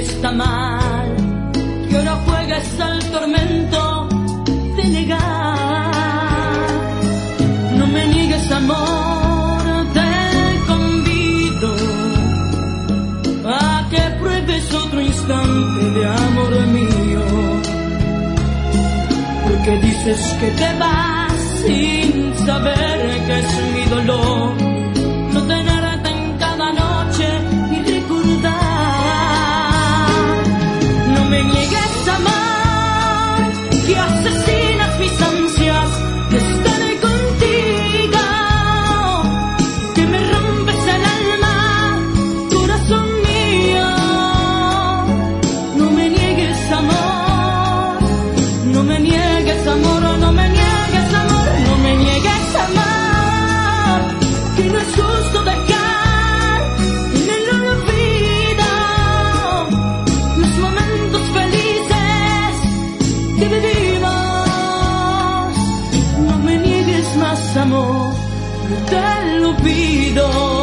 está mal que ahora juegues al tormento de negar. No me niegues, amor, te convido a que pruebes otro instante de amor mío, porque dices que te vas sin saber que es mi dolor no tenerte en cada noche y recordar. No me niegues, amor, que asesinas mis ansias de estar contigo, que me rompes el alma, corazón mío. No me niegues, amor, no me niegues, amor, no me niegues, amor, no me niegues, amor, que no es justo dejar en el olvido los momentos felices que vivimos. No me niegues más, amor, te lo pido.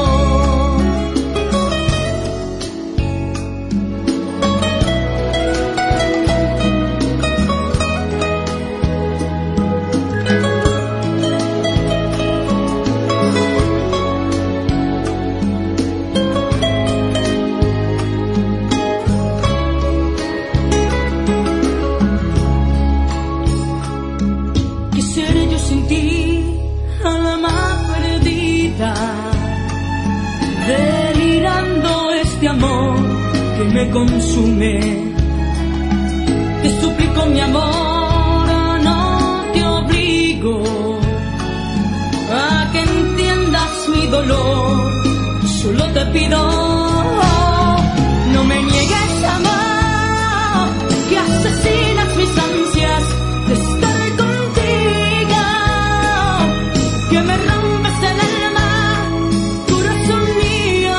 Quisiera yo sin ti, alma perdida, delirando este amor que me consume. Te suplico, mi amor, no te obligo a que entiendas mi dolor, solo te pido, no me niegues, amor, que asesinas mis ansias de estar contigo, que me rompes el alma, corazón mío.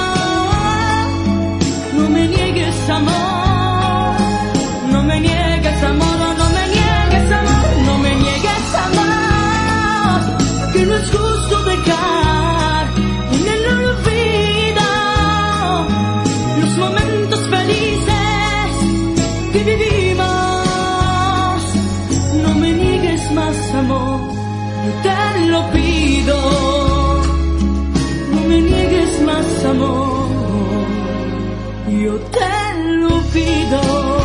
No me niegues, amor, no me niegues, amor, no me niegues, amor, no me niegues, amor, que no es justo dejar en el olvido los momentos felices que vivimos. No me niegues más, amor, yo te lo pido. No me niegues más, amor, yo te lo pido.